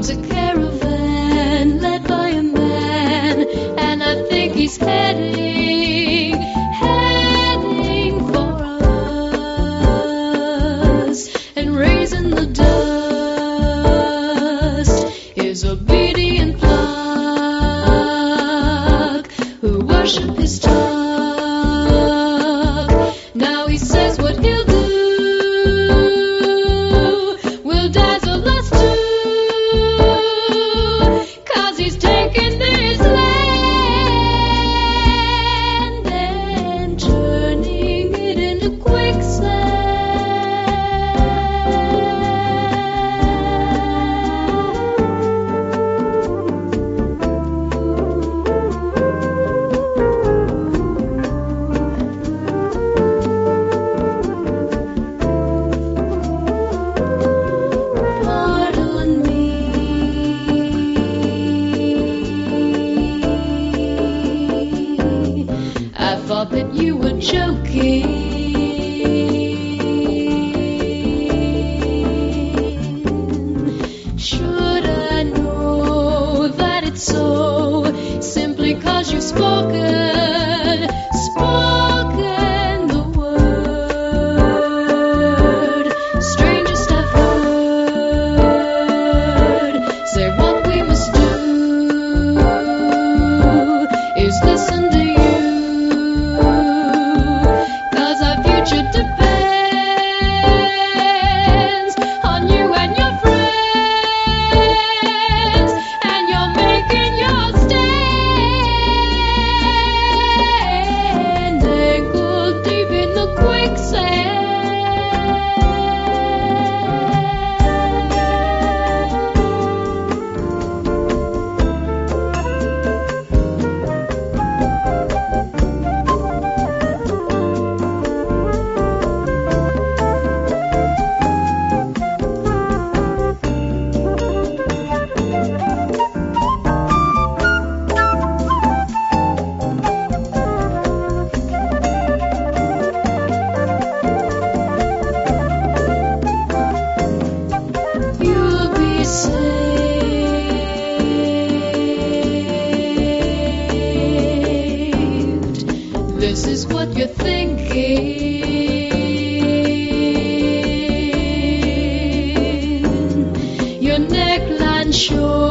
comes a caravan led by a man, and I think he's heading for us. And raising the dust is obedient pluck who worship his tuck. Now he says what he'll do will dazzle us too, 'cause he's taken this land and turning it into quicksand. Pardon me, I thought that you were joking. Should I know that it's so, simply 'cause you've spoken the word, strangest I've heard, say what we must do is listen to you, 'cause our future depends on you and your friends, and you're making your stand, ankle deep in the quicksand. You'll be saved. This is what you're thinking. Your neckline shows